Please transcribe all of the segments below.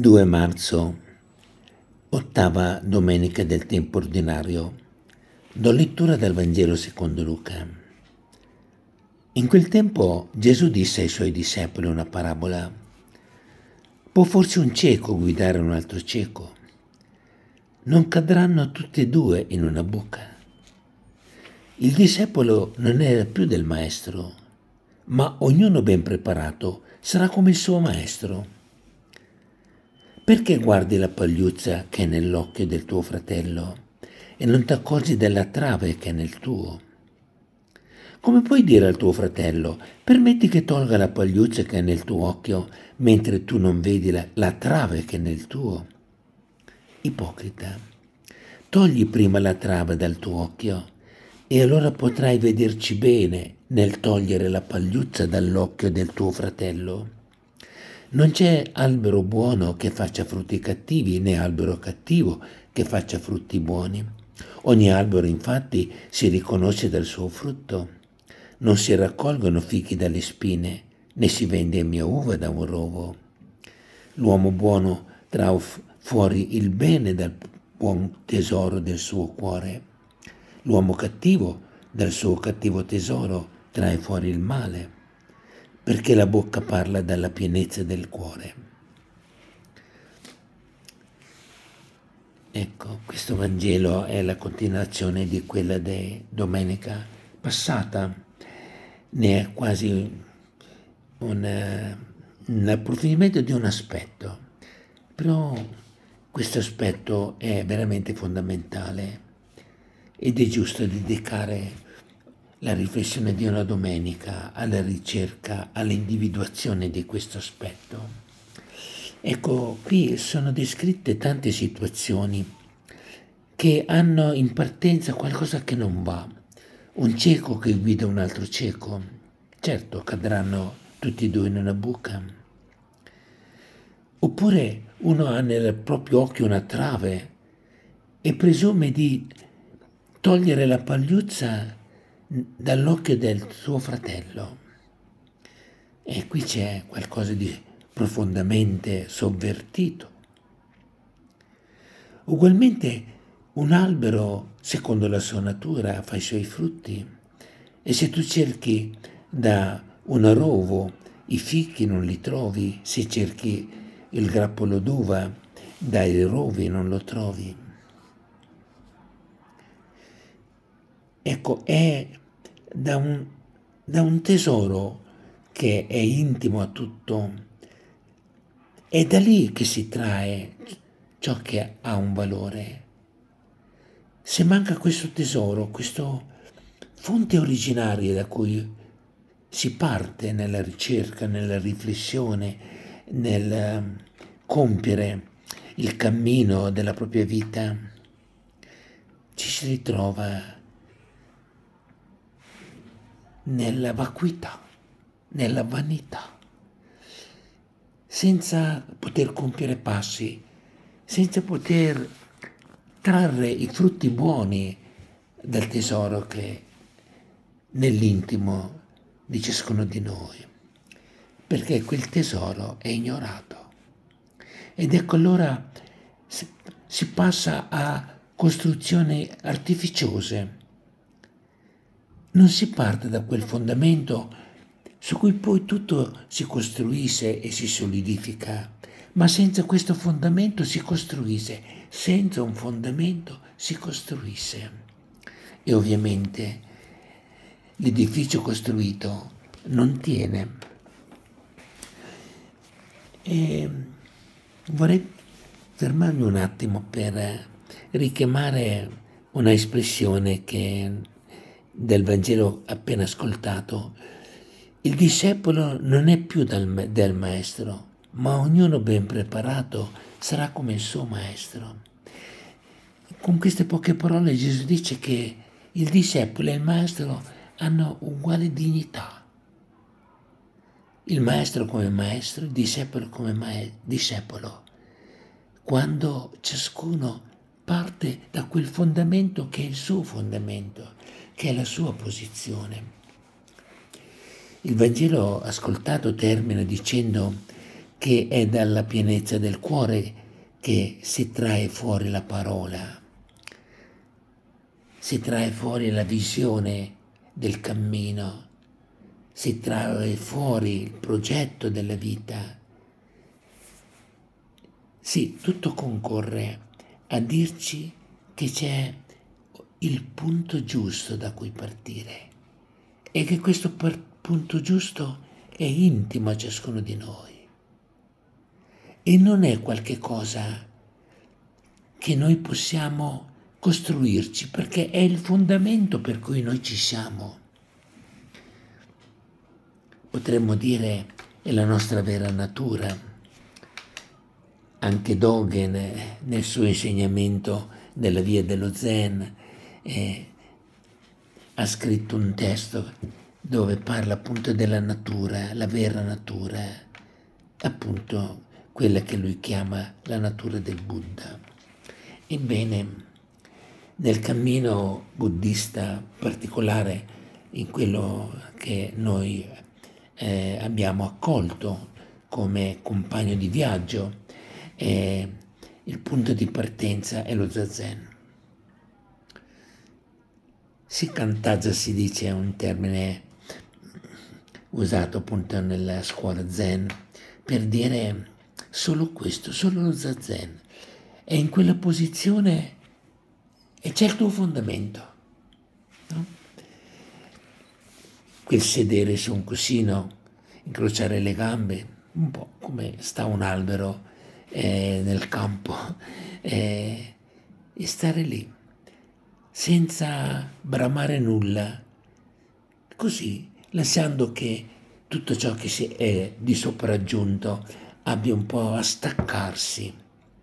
2 marzo, ottava domenica del tempo ordinario. Do lettura dal Vangelo secondo Luca. In quel tempo Gesù disse ai suoi discepoli una parabola. Può forse un cieco guidare un altro cieco? Non cadranno tutti e due in una buca. Il discepolo non era più del maestro, ma ognuno ben preparato sarà come il suo maestro. Perché guardi la pagliuzza che è nell'occhio del tuo fratello e non ti accorgi della trave che è nel tuo? Come puoi dire al tuo fratello, permetti che tolga la pagliuzza che è nel tuo occhio mentre tu non vedi la trave che è nel tuo? Ipocrita, togli prima la trave dal tuo occhio e allora potrai vederci bene nel togliere la pagliuzza dall'occhio del tuo fratello. Non c'è albero buono che faccia frutti cattivi, né albero cattivo che faccia frutti buoni. Ogni albero infatti si riconosce dal suo frutto. Non si raccolgono fichi dalle spine, né si vende mia uva da un rovo. L'uomo buono trae fuori il bene dal buon tesoro del suo cuore. L'uomo cattivo dal suo cattivo tesoro trae fuori il male, perché la bocca parla dalla pienezza del cuore. Ecco, questo Vangelo è la continuazione di quella di domenica passata, ne è quasi un approfondimento di un aspetto, però questo aspetto è veramente fondamentale ed è giusto dedicare la riflessione di una domenica alla ricerca, all'individuazione di questo aspetto. Ecco, qui sono descritte tante situazioni che hanno in partenza qualcosa che non va. Un cieco che guida un altro cieco, certo cadranno tutti e due in una buca. Oppure uno ha nel proprio occhio una trave e presume di togliere la pagliuzza dall'occhio del suo fratello. E qui c'è qualcosa di profondamente sovvertito. Ugualmente un albero, secondo la sua natura, fa i suoi frutti e se tu cerchi da un rovo i fichi non li trovi, se cerchi il grappolo d'uva dai rovi non lo trovi. Ecco, è da un tesoro che è intimo a tutto, è da lì che si trae ciò che ha un valore. Se manca questo tesoro, questa fonte originaria da cui si parte nella ricerca, nella riflessione, nel compiere il cammino della propria vita, ci si ritrova nella vacuità, nella vanità, senza poter compiere passi, senza poter trarre i frutti buoni del tesoro che è nell'intimo di ciascuno di noi, perché quel tesoro è ignorato. Ed ecco allora si passa a costruzioni artificiose. Non si parte da quel fondamento su cui poi tutto si costruisce e si solidifica, ma senza questo fondamento si costruisce, senza un fondamento si costruisce. E ovviamente l'edificio costruito non tiene. E vorrei fermarmi un attimo per richiamare una espressione che del Vangelo appena ascoltato. Il discepolo non è più del maestro, ma ognuno ben preparato sarà come il suo maestro. Con queste poche parole Gesù dice che il discepolo e il maestro hanno uguale dignità. Il maestro come maestro, il discepolo come discepolo, quando ciascuno parte da quel fondamento che è il suo fondamento, che è la sua posizione. Il Vangelo ascoltato termina dicendo che è dalla pienezza del cuore che si trae fuori la parola, si trae fuori la visione del cammino, si trae fuori il progetto della vita. Sì, tutto concorre a dirci che c'è il punto giusto da cui partire e che questo punto giusto è intimo a ciascuno di noi e non è qualche cosa che noi possiamo costruirci perché è il fondamento per cui noi ci siamo. Potremmo dire è la nostra vera natura. Anche Dogen nel suo insegnamento della via dello Zen ha scritto un testo dove parla appunto della natura, la vera natura, appunto quella che lui chiama la natura del Buddha. Ebbene, nel cammino buddista particolare, in quello che noi abbiamo accolto come compagno di viaggio, il punto di partenza è lo zazen. Shikantaza si dice è un termine usato appunto nella scuola zen per dire solo questo, solo lo zazen. E in quella posizione e c'è il tuo fondamento, no? Quel sedere su un cuscino, incrociare le gambe, un po' come sta un albero nel campo, e stare lì, senza bramare nulla, così, lasciando che tutto ciò che si è di sopraggiunto abbia un po' a staccarsi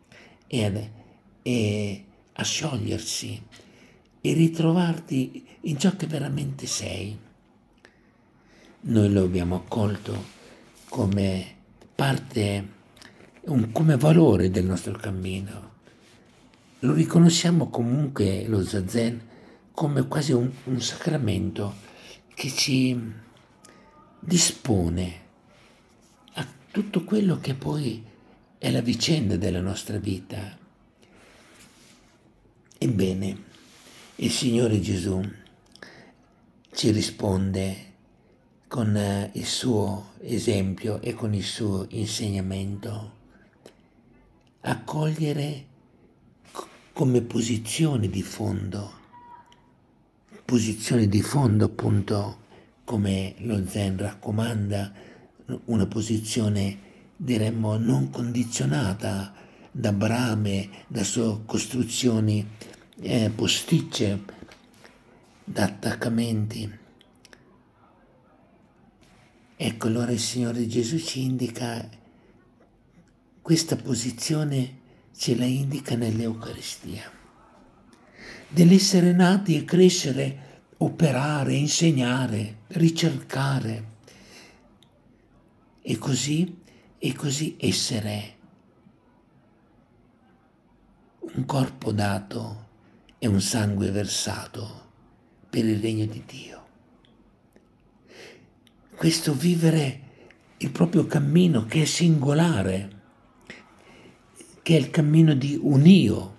e a sciogliersi e ritrovarti in ciò che veramente sei. Noi lo abbiamo accolto come parte, come valore del nostro cammino. Lo riconosciamo comunque, lo zazen, come quasi un sacramento che ci dispone a tutto quello che poi è la vicenda della nostra vita. Ebbene, il Signore Gesù ci risponde con il suo esempio e con il suo insegnamento, accogliere come posizione di fondo appunto come lo Zen raccomanda, una posizione diremmo non condizionata da brame, da costruzioni posticce, da attaccamenti. Ecco, allora il Signore Gesù ci indica questa posizione, ce la indica nell'Eucaristia. Dell'essere nati e crescere, operare, insegnare, ricercare e così essere un corpo dato e un sangue versato per il regno di Dio. Questo vivere il proprio cammino che è singolare, che è il cammino di un io,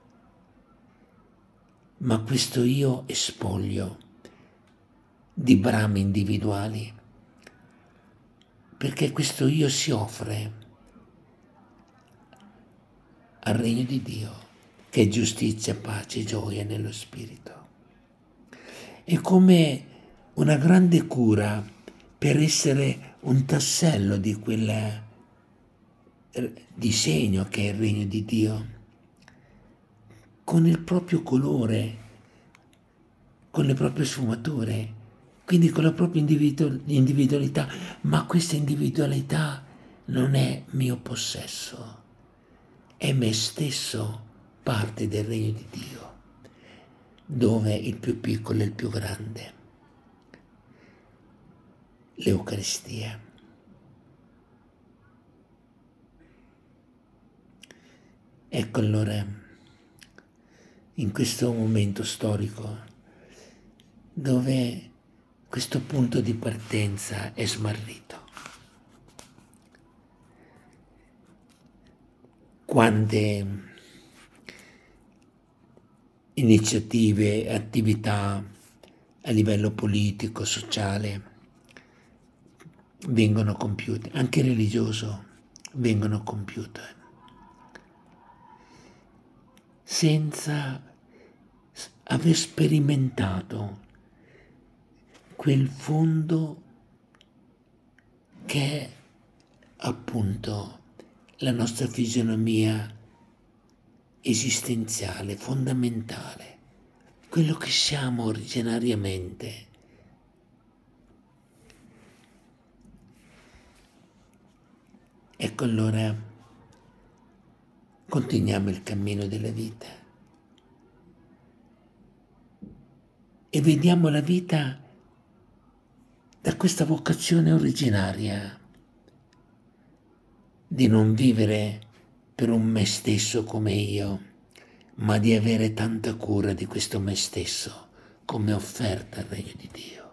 ma questo io è spoglio di brami individuali, perché questo io si offre al regno di Dio, che è giustizia, pace e gioia nello Spirito. È come una grande cura per essere un tassello di quel disegno che è il regno di Dio, con il proprio colore, con le proprie sfumature, quindi con la propria individualità, ma questa individualità non è mio possesso, è me stesso, parte del regno di Dio, dove il più piccolo è il più grande. L'Eucaristia. Ecco allora, in questo momento storico, dove questo punto di partenza è smarrito, quante iniziative, attività a livello politico, sociale vengono compiute, anche religioso vengono compiute, senza aver sperimentato quel fondo che è appunto la nostra fisionomia esistenziale, fondamentale, quello che siamo originariamente. Ecco allora continuiamo il cammino della vita e vediamo la vita da questa vocazione originaria di non vivere per un me stesso come io, ma di avere tanta cura di questo me stesso come offerta al regno di Dio,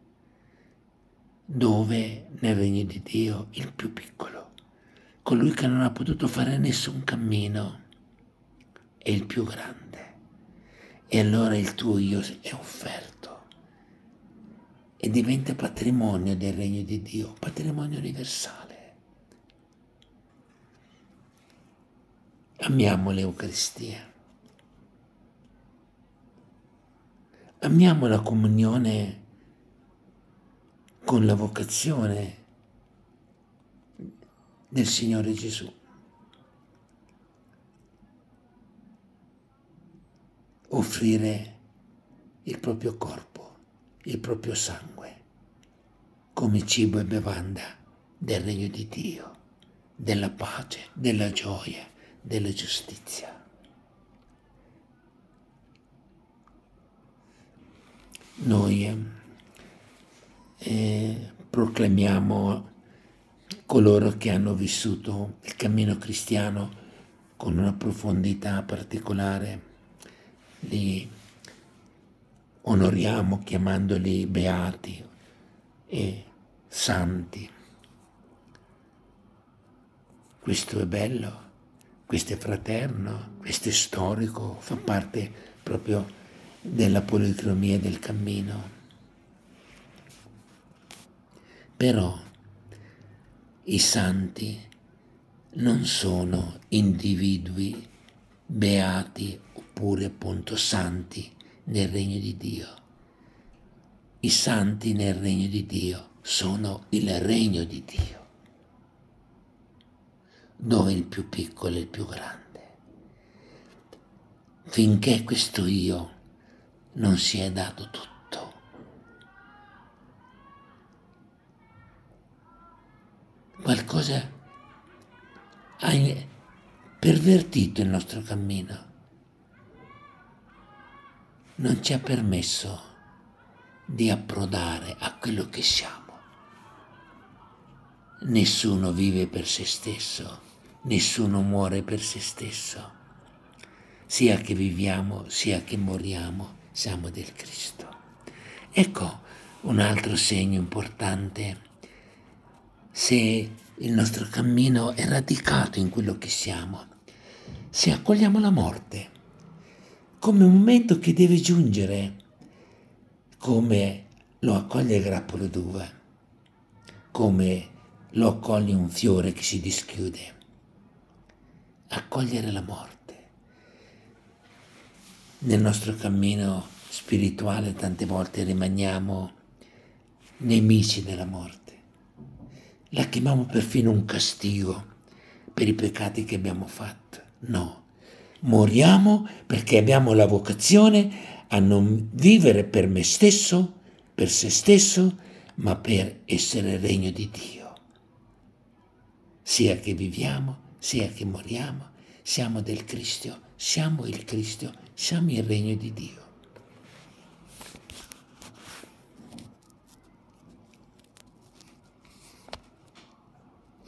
dove nel regno di Dio il più piccolo, colui che non ha potuto fare nessun cammino, è il più grande, e allora il tuo io è offerto e diventa patrimonio del regno di Dio, patrimonio universale. Amiamo l'Eucaristia, amiamo la comunione con la vocazione del Signore Gesù. Offrire il proprio corpo, il proprio sangue, come cibo e bevanda del regno di Dio, della pace, della gioia, della giustizia. Noi proclamiamo coloro che hanno vissuto il cammino cristiano con una profondità particolare, li onoriamo chiamandoli beati e santi. Questo è bello, questo è fraterno, questo è storico, fa parte proprio della policromia del cammino. Però i santi non sono individui beati oppure appunto santi nel regno di Dio. I santi nel regno di Dio sono il regno di Dio, dove il più piccolo è il più grande. Finché questo io non si è dato tutto, qualcosa ha pervertito il nostro cammino, non ci ha permesso di approdare a quello che siamo. Nessuno vive per se stesso, nessuno muore per se stesso. Sia che viviamo, sia che moriamo, siamo del Cristo. Ecco un altro segno importante. Se il nostro cammino è radicato in quello che siamo, se accogliamo la morte come un momento che deve giungere, come lo accoglie il grappolo d'uva, come lo accoglie un fiore che si dischiude. Accogliere la morte. Nel nostro cammino spirituale tante volte rimaniamo nemici della morte. La chiamiamo perfino un castigo per i peccati che abbiamo fatto. No, moriamo perché abbiamo la vocazione a non vivere per me stesso, per se stesso, ma per essere il regno di Dio. Sia che viviamo, sia che moriamo, siamo del Cristo, siamo il Cristo, siamo il regno di Dio.